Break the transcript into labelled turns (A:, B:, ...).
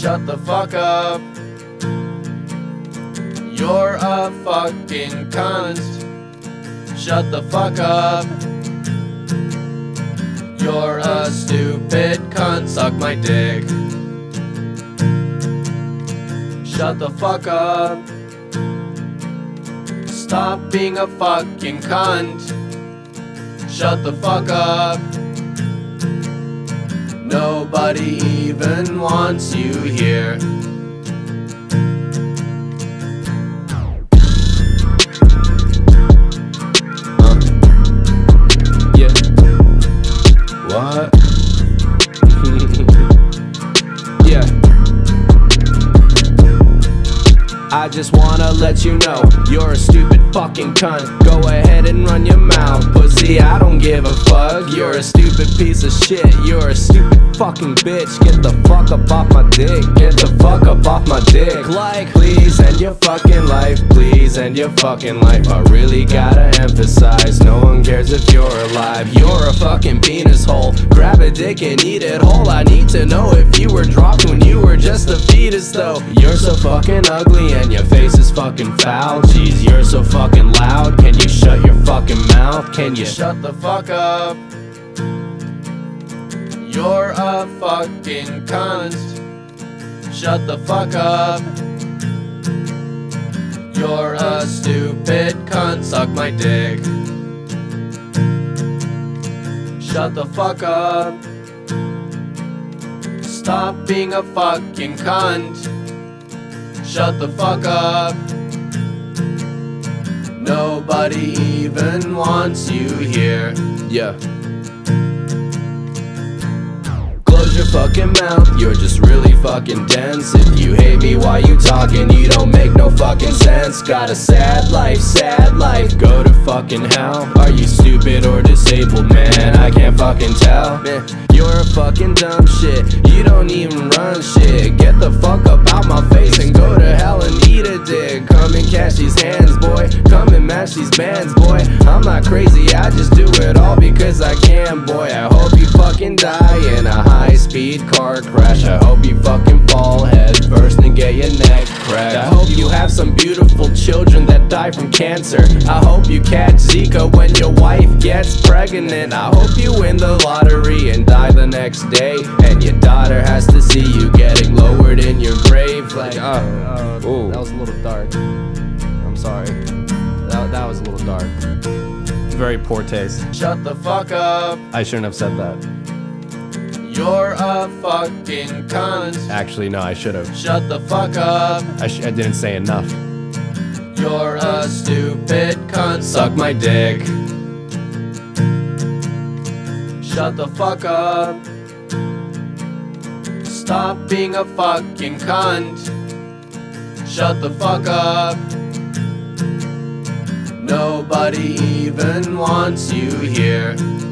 A: Shut the fuck up. You're a fucking cunt. Shut the fuck up. You're a stupid cunt. Suck my dick. Shut the fuck up. Stop being a fucking cunt. Shut the fuck up. Nobody even wants you here. Yeah. What? Yeah. I just wanna let you know, you're a stupid fucking cunt. Go ahead and run your mouth, pussy, I don't give a fuck. You're a stupid piece of shit, you're a stupid fucking bitch. Get the fuck up off my dick, get the fuck up off my dick. Like, please end your fucking life, please end your fucking life. I really gotta emphasize, no one cares if you're alive. You're a fucking penis hole, grab a dick and eat it whole. I need to know if you were dropped when you were just a fetus though. You're so fucking ugly and your face is fucking foul. Jeez, you're so fucking loud, can you shut your fucking mouth? Can you shut the fuck up? You're a fucking cunt. Shut the fuck up. You're a stupid cunt. Suck my dick. Shut the fuck up. Stop being a fucking cunt. Shut the fuck up. Nobody even wants you here. Yeah. Close your fucking mouth, you're just really fucking dense. If you hate me while you talking, you don't make no fucking sense. Got a sad life, go to fucking hell. Are you stupid or disabled, man? I can't fucking tell. Man, you're a fucking dumb shit, you don't even run shit. Get the fuck up out my face and go to hell and eat a dick. Come and catch these hands, boy, come and match these bands, boy. I'm not crazy, I just do it all because I can, boy. I hope you fucking die in a high-speed car crash. I hope you fucking fall head first and get your neck cracked. I hope you have some beautiful children that die from cancer. I hope you catch Zika when your wife gets pregnant. I hope you win the lottery and die the next day, and your daughter has to see you getting lowered in your grave. Like, that was a little dark. I'm sorry. That was a little dark. Very poor taste. Shut the fuck up. I shouldn't have said that. You're a fucking cunt. Actually, no, I should have. Shut the fuck up. I didn't say enough. You're a stupid cunt. Suck my dick. Shut the fuck up. Stop being a fucking cunt. Shut the fuck up. Nobody even wants you here.